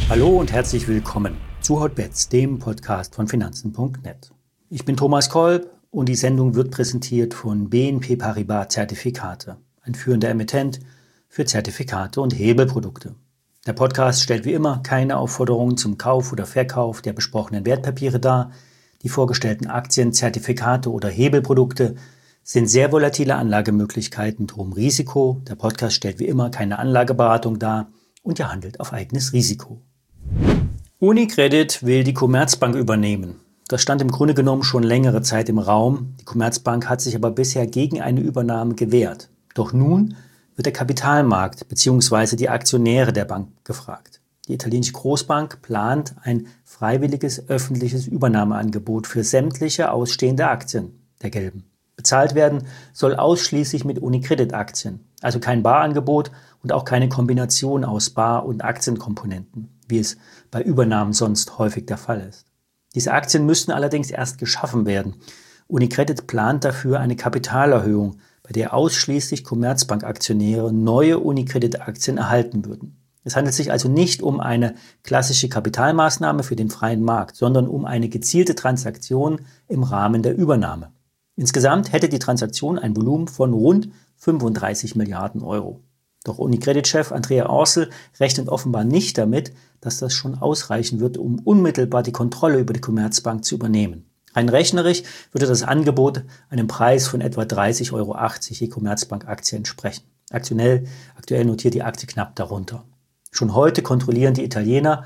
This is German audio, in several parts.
Hallo und herzlich willkommen zu Hotbets, dem Podcast von Finanzen.net. Ich bin Thomas Kolb und die Sendung wird präsentiert von BNP Paribas Zertifikate, ein führender Emittent für Zertifikate und Hebelprodukte. Der Podcast stellt wie immer keine Aufforderungen zum Kauf oder Verkauf der besprochenen Wertpapiere dar. Die vorgestellten Aktien, Zertifikate oder Hebelprodukte sind sehr volatile Anlagemöglichkeiten mit hohem Risiko. Der Podcast stellt wie immer keine Anlageberatung dar und er handelt auf eigenes Risiko. UniCredit will die Commerzbank übernehmen. Das stand im Grunde genommen schon längere Zeit im Raum. Die Commerzbank hat sich aber bisher gegen eine Übernahme gewehrt. Doch nun wird der Kapitalmarkt bzw. die Aktionäre der Bank gefragt. Die italienische Großbank plant ein freiwilliges öffentliches Übernahmeangebot für sämtliche ausstehende Aktien der Gelben. Bezahlt werden soll ausschließlich mit UniCredit-Aktien, also kein Barangebot und auch keine Kombination aus Bar- und Aktienkomponenten, wie es bei Übernahmen sonst häufig der Fall ist. Diese Aktien müssten allerdings erst geschaffen werden. UniCredit plant dafür eine Kapitalerhöhung, bei der ausschließlich Commerzbank-Aktionäre neue UniCredit-Aktien erhalten würden. Es handelt sich also nicht um eine klassische Kapitalmaßnahme für den freien Markt, sondern um eine gezielte Transaktion im Rahmen der Übernahme. Insgesamt hätte die Transaktion ein Volumen von rund 35 Milliarden Euro. Doch UniCredit-Chef Andrea Orcel rechnet offenbar nicht damit, dass das schon ausreichen wird, um unmittelbar die Kontrolle über die Commerzbank zu übernehmen. Rein rechnerisch würde das Angebot einem Preis von etwa 30,80 Euro je Commerzbank-Aktie entsprechen. Aktuell notiert die Aktie knapp darunter. Schon heute kontrollieren die Italiener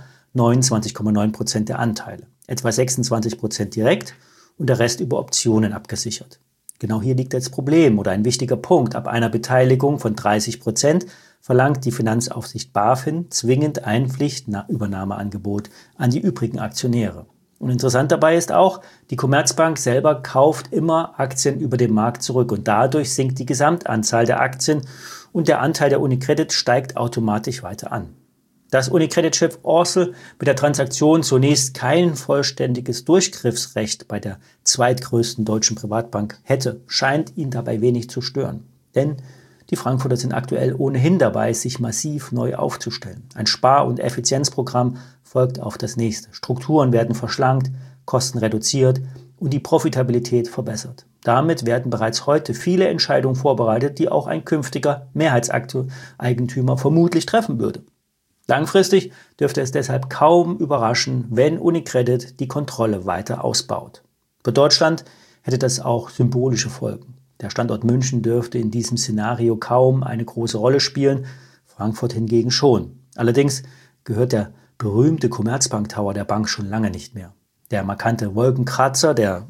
29,9% der Anteile, etwa 26% direkt und der Rest über Optionen abgesichert. Genau hier liegt das Problem oder ein wichtiger Punkt. Ab einer Beteiligung von 30% verlangt die Finanzaufsicht BaFin zwingend ein Pflichtübernahmeangebot an die übrigen Aktionäre. Und interessant dabei ist auch, die Commerzbank selber kauft immer Aktien über dem Markt zurück und dadurch sinkt die Gesamtanzahl der Aktien und der Anteil der UniCredit steigt automatisch weiter an. Dass UniCredit-Chef Orcel mit der Transaktion zunächst kein vollständiges Durchgriffsrecht bei der zweitgrößten deutschen Privatbank hätte, scheint ihn dabei wenig zu stören. Denn die Frankfurter sind aktuell ohnehin dabei, sich massiv neu aufzustellen. Ein Spar- und Effizienzprogramm folgt auf das nächste. Strukturen werden verschlankt, Kosten reduziert und die Profitabilität verbessert. Damit werden bereits heute viele Entscheidungen vorbereitet, die auch ein künftiger Mehrheitseigentümer vermutlich treffen würde. Langfristig dürfte es deshalb kaum überraschen, wenn UniCredit die Kontrolle weiter ausbaut. Für Deutschland hätte das auch symbolische Folgen. Der Standort München dürfte in diesem Szenario kaum eine große Rolle spielen, Frankfurt hingegen schon. Allerdings gehört der berühmte Commerzbank Tower der Bank schon lange nicht mehr. Der markante Wolkenkratzer, der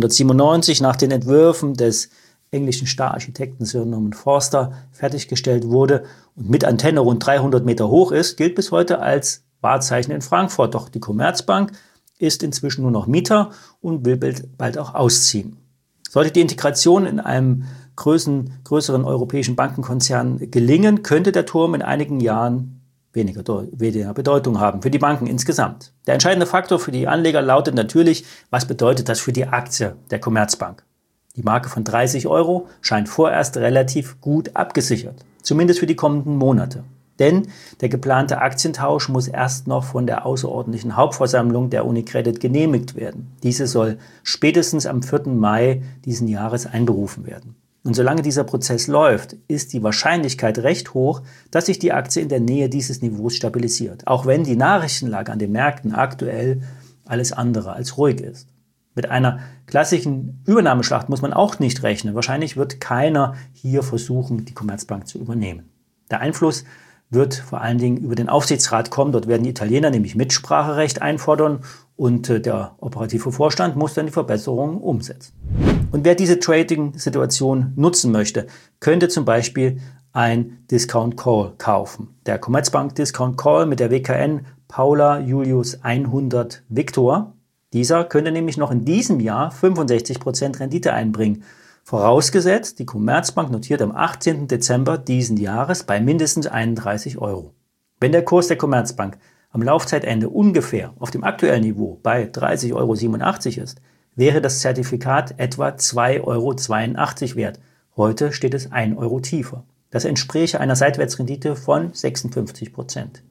1997 nach den Entwürfen des englischen Stararchitekten Sir Norman Foster fertiggestellt wurde und mit Antenne rund 300 Meter hoch ist, gilt bis heute als Wahrzeichen in Frankfurt. Doch die Commerzbank ist inzwischen nur noch Mieter und will bald auch ausziehen. Sollte die Integration in einem größeren europäischen Bankenkonzern gelingen, könnte der Turm in einigen Jahren weniger Bedeutung haben für die Banken insgesamt. Der entscheidende Faktor für die Anleger lautet natürlich, was bedeutet das für die Aktie der Commerzbank? Die Marke von 30 Euro scheint vorerst relativ gut abgesichert, zumindest für die kommenden Monate. Denn der geplante Aktientausch muss erst noch von der außerordentlichen Hauptversammlung der UniCredit genehmigt werden. Diese soll spätestens am 4. Mai diesen Jahres einberufen werden. Und solange dieser Prozess läuft, ist die Wahrscheinlichkeit recht hoch, dass sich die Aktie in der Nähe dieses Niveaus stabilisiert, auch wenn die Nachrichtenlage an den Märkten aktuell alles andere als ruhig ist. Mit einer klassischen Übernahmeschlacht muss man auch nicht rechnen. Wahrscheinlich wird keiner hier versuchen, die Commerzbank zu übernehmen. Der Einfluss wird vor allen Dingen über den Aufsichtsrat kommen. Dort werden die Italiener nämlich Mitspracherecht einfordern und der operative Vorstand muss dann die Verbesserungen umsetzen. Und wer diese Trading-Situation nutzen möchte, könnte zum Beispiel ein Discount Call kaufen. Der Commerzbank Discount Call mit der WKN Paula Julius 100 Victor. Dieser könnte nämlich noch in diesem Jahr 65% Rendite einbringen. Vorausgesetzt, die Commerzbank notiert am 18. Dezember diesen Jahres bei mindestens 31 Euro. Wenn der Kurs der Commerzbank am Laufzeitende ungefähr auf dem aktuellen Niveau bei 30,87 Euro ist, wäre das Zertifikat etwa 2,82 Euro wert. Heute steht es 1 Euro tiefer. Das entspräche einer Seitwärtsrendite von 56%.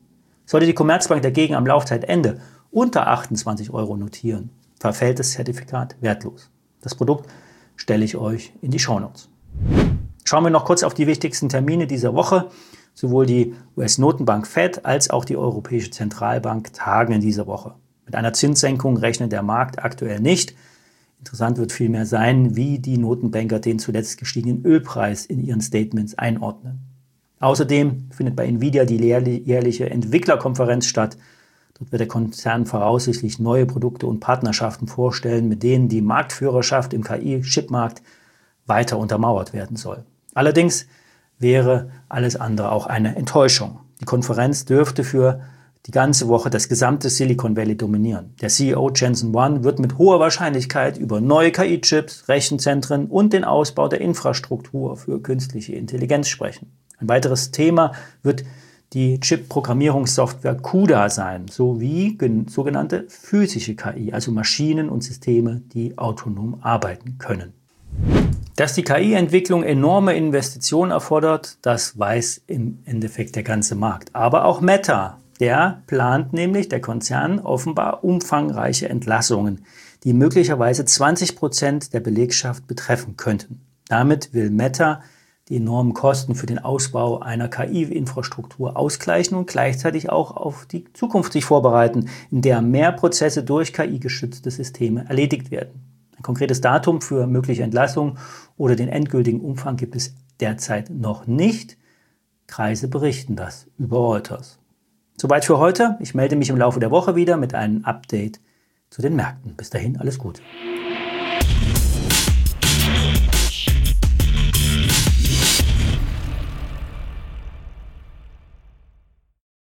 Sollte die Commerzbank dagegen am Laufzeitende unter 28 € notieren, verfällt das Zertifikat wertlos. Das Produkt stelle ich euch in die Shownotes. Schauen wir noch kurz auf die wichtigsten Termine dieser Woche. Sowohl die US-Notenbank Fed als auch die Europäische Zentralbank tagen in dieser Woche. Mit einer Zinssenkung rechnet der Markt aktuell nicht. Interessant wird vielmehr sein, wie die Notenbanker den zuletzt gestiegenen Ölpreis in ihren Statements einordnen. Außerdem findet bei Nvidia die jährliche Entwicklerkonferenz statt. Dort wird der Konzern voraussichtlich neue Produkte und Partnerschaften vorstellen, mit denen die Marktführerschaft im KI-Chipmarkt weiter untermauert werden soll. Allerdings wäre alles andere auch eine Enttäuschung. Die Konferenz dürfte für die ganze Woche das gesamte Silicon Valley dominieren. Der CEO Jensen Huang wird mit hoher Wahrscheinlichkeit über neue KI-Chips, Rechenzentren und den Ausbau der Infrastruktur für künstliche Intelligenz sprechen. Ein weiteres Thema wird die Chip-Programmierungssoftware CUDA sein, sowie sogenannte physische KI, also Maschinen und Systeme, die autonom arbeiten können. Dass die KI-Entwicklung enorme Investitionen erfordert, das weiß im Endeffekt der ganze Markt. Aber auch Meta, der Konzern offenbar umfangreiche Entlassungen, die möglicherweise 20% der Belegschaft betreffen könnten. Damit will Meta die enormen Kosten für den Ausbau einer KI-Infrastruktur ausgleichen und gleichzeitig auch auf die Zukunft sich vorbereiten, in der mehr Prozesse durch KI-gestützte Systeme erledigt werden. Ein konkretes Datum für mögliche Entlassungen oder den endgültigen Umfang gibt es derzeit noch nicht. Kreise berichten das über Reuters. Soweit für heute. Ich melde mich im Laufe der Woche wieder mit einem Update zu den Märkten. Bis dahin, alles Gute.